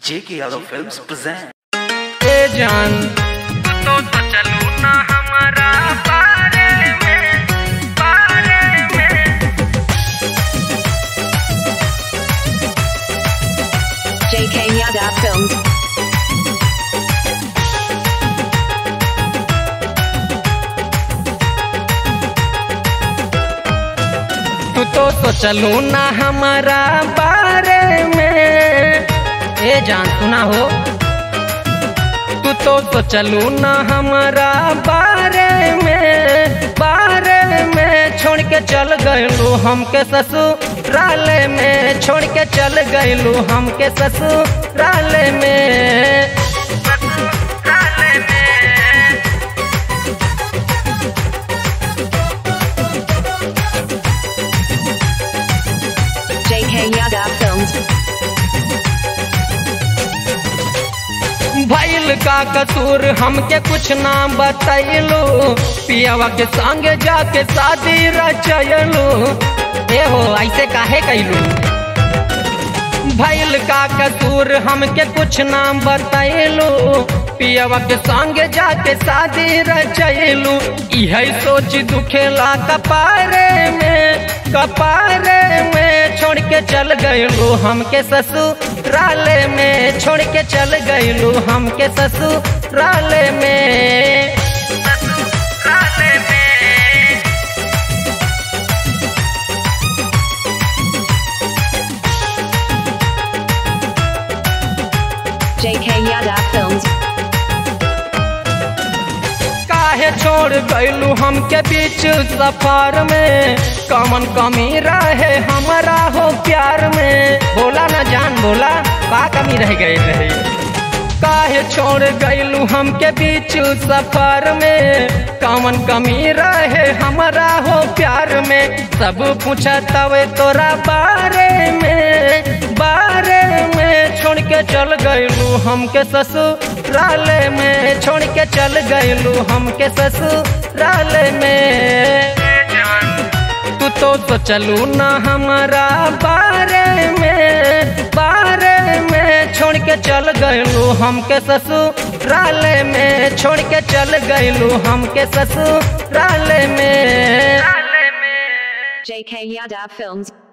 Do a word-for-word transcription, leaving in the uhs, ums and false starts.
जेके Yadav films present. ए जान तो तो चलू ना हमारा बारे में बारे में। जेके यादव फिल्म्स। तू तो तो चलू ना हमारा बारे में। ए जान सुना हो, तू तो तो चलू ना हमारा बारे में बारे में। छोड़ के चल गयलू हमके ससुराले में, छोड़ के चल गयलू हमके ससुराले में ससुराले में। जेके यादव फिल्म्स। भइल का कसूर हमके कुछ ना बतैलू, पियावा के संगे जाके शादी रचयलू। ए हो ऐसे काहे कैलू? भइल का कसूर हमके कुछ ना बतैलू, पियावा के संगे जाके शादी रचयलू। इहे सोच दुखेला कपारे में कपारे में। छोड़ के चल गयलू हमके ससुराले में, छोड़ के चल गयलू हमके ससुराले में ससुराले में। जेके यादव फिल्म्स। काहे छोड़ गयलू हमके बीच सफर में, कमन कमी रहे हमारा हो प्यार में। बोला ना जान बोला, का कमी रह गई रही? काहे छोड़ गयलू हमके बीच सफर में, कमन कमी रहे हमारा हो प्यार में। सब पूछा तवे तोरा बारे में बारे में। छोड़ के चल गयलू हमके ससुराले में, छोड़ के चल गयलू हमके ससुराले में। तू तो तो चलू ना हमारा बारे में बारे में। छोड़ के चल गयलू हमके ससुराले में, छोड़ के चल गयलू हमके ससुराले में। जेके यादव फिल्म्स।